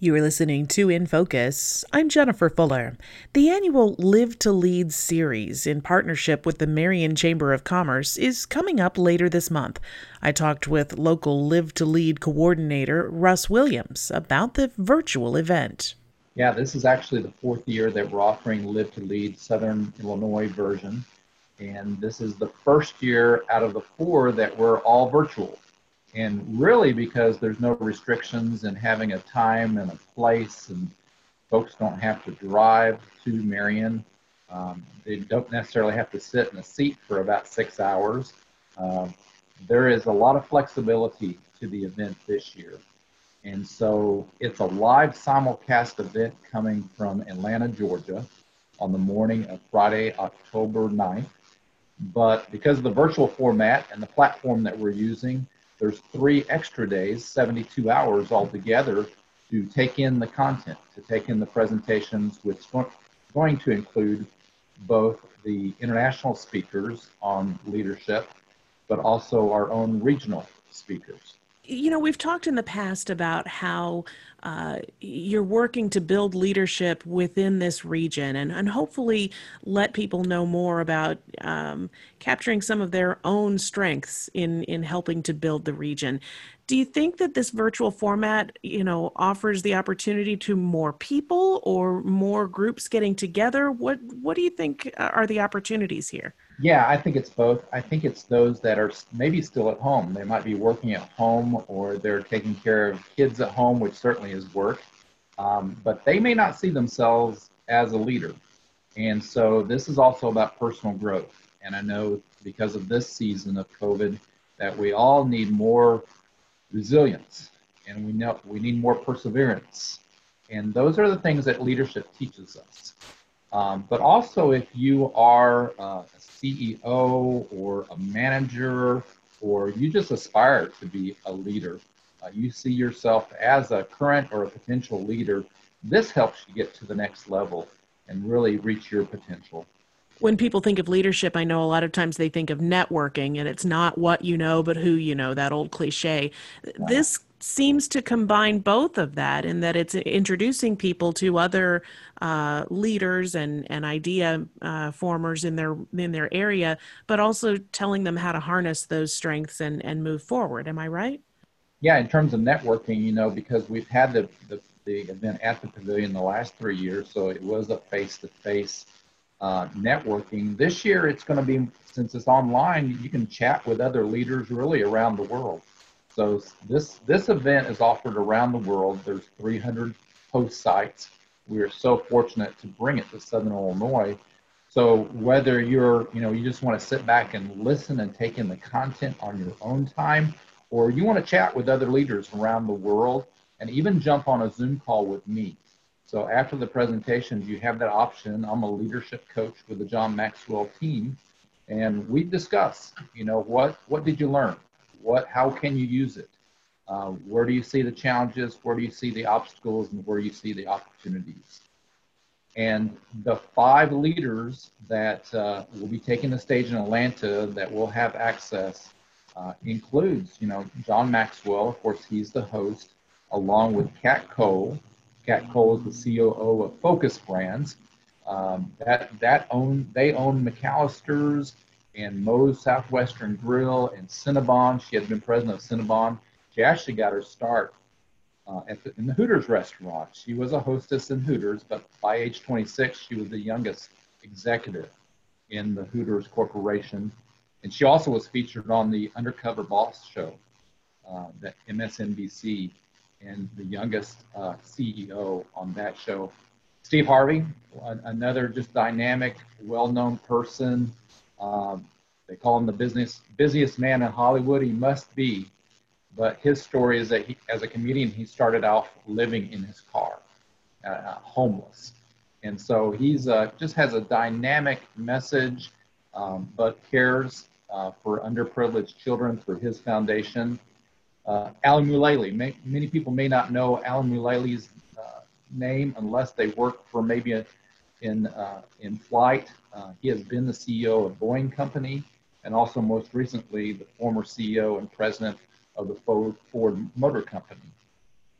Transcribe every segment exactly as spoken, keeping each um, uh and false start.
You are listening to In Focus. I'm Jennifer Fuller. The annual Live to Lead series, in partnership with the Marion Chamber of Commerce, is coming up later this month. I talked with local Live to Lead coordinator Russ Williams about the virtual event. Yeah, this is actually the fourth year that we're offering Live to Lead Southern Illinois version. And this is the first year out of the four that we're all virtual. And really because there's no restrictions in having a time and a place, and folks don't have to drive to Marion. Um, they don't necessarily have to sit in a seat for about six hours. Uh, there is a lot of flexibility to the event this year. And so it's a live simulcast event coming from Atlanta, Georgia on the morning of Friday, October ninth. But because of the virtual format and the platform that we're using, there's three extra days, seventy-two hours altogether, to take in the content, to take in the presentations, which is going to include both the international speakers on leadership, but also our own regional speakers. You know, we've talked in the past about how uh, you're working to build leadership within this region and, and hopefully let people know more about um, capturing some of their own strengths in, in helping to build the region. Do you think that this virtual format, you know, offers the opportunity to more people or more groups getting together? What, what do you think are the opportunities here? Yeah, I think it's both. I think it's those that are maybe still at home. They might be working at home, or they're taking care of kids at home, which certainly is work. Um, but they may not see themselves as a leader. And so this is also about personal growth. And I know because of this season of COVID that we all need more resilience, and we know we need more perseverance. And those are the things that leadership teaches us. Um, but also, if you are uh, a C E O or a manager, or you just aspire to be a leader, uh, you see yourself as a current or a potential leader, this helps you get to the next level and really reach your potential. When people think of leadership, I know a lot of times they think of networking, and it's not what you know, but who you know, that old cliche. Uh, This seems to combine both of that in that it's introducing people to other uh, leaders and, and idea uh, formers in their in their area, but also telling them how to harness those strengths and, and move forward. Am I right? yeah, in terms of networking, you know, because we've had the, the, the event at the pavilion the last three years, so it was a face-to-face uh, networking. This year, it's going to be, since it's online, you can chat with other leaders really around the world. So this this event is offered around the world. There's three hundred host sites. We are so fortunate to bring it to Southern Illinois. So whether you're, you know, you just want to sit back and listen and take in the content on your own time, or you want to chat with other leaders around the world and even jump on a Zoom call with me. So after the presentations, you have that option. I'm a leadership coach with the John Maxwell team, and we discuss, you know, what what did you learn? What, how can you use it? Uh, where do you see the challenges? Where do you see the obstacles? And where do you see the opportunities? And the five leaders that uh, will be taking the stage in Atlanta that will have access uh, includes, you know, John Maxwell. Of course, he's the host, along with Kat Cole. Kat Cole is the C O O of Focus Brands. Um, that that own they own McAllister's and Moe's Southwestern Grill and Cinnabon. She has been president of Cinnabon. She actually got her start uh, at the, in the Hooters restaurant. She was a hostess in Hooters, but by age twenty-six, she was the youngest executive in the Hooters Corporation. And she also was featured on the Undercover Boss show, uh, that M S N B C, and the youngest uh, C E O on that show. Steve Harvey, another just dynamic, well-known person. Um, they call him the business busiest man in Hollywood. He must be. But his story is that he, as a comedian, he started off living in his car, uh, homeless. And so he's uh, just has a dynamic message, um, but cares uh, for underprivileged children through his foundation. Uh, Alan Mulally, may, many people may not know Alan Mulally's uh, name unless they work for maybe a, in, uh, in flight. Uh, he has been the C E O of Boeing Company, and also most recently the former C E O and president of the Ford Motor Company.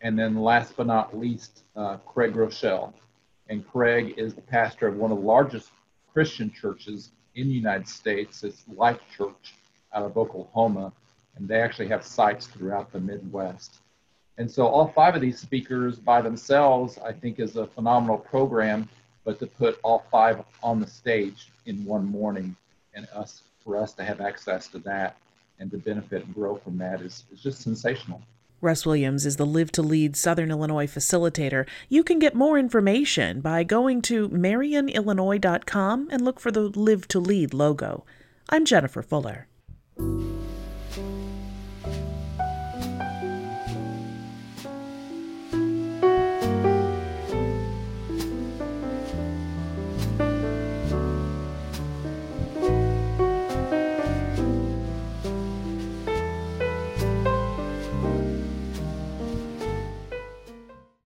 And then last but not least, uh, Craig Rochelle. And Craig is the pastor of one of the largest Christian churches in the United States. It's Life Church out of Oklahoma, and they actually have sites throughout the Midwest. And so all five of these speakers by themselves, I think, is a phenomenal program, but to put all five on the stage in one morning and us for us to have access to that and to benefit and grow from that is, is just sensational. Russ Williams is the Live to Lead Southern Illinois facilitator. You can get more information by going to marion illinois dot com and look for the Live to Lead logo. I'm Jennifer Fuller.